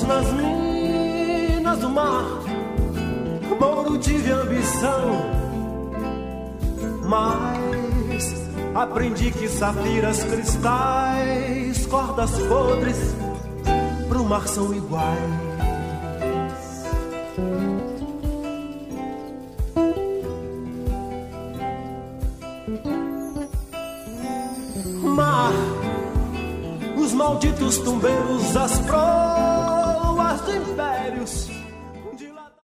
nas minas do mar, Mouro tive ambição, mas aprendi que safiras, cristais, cordas podres pro mar são iguais. Mar, os malditos tumbeiros, as proas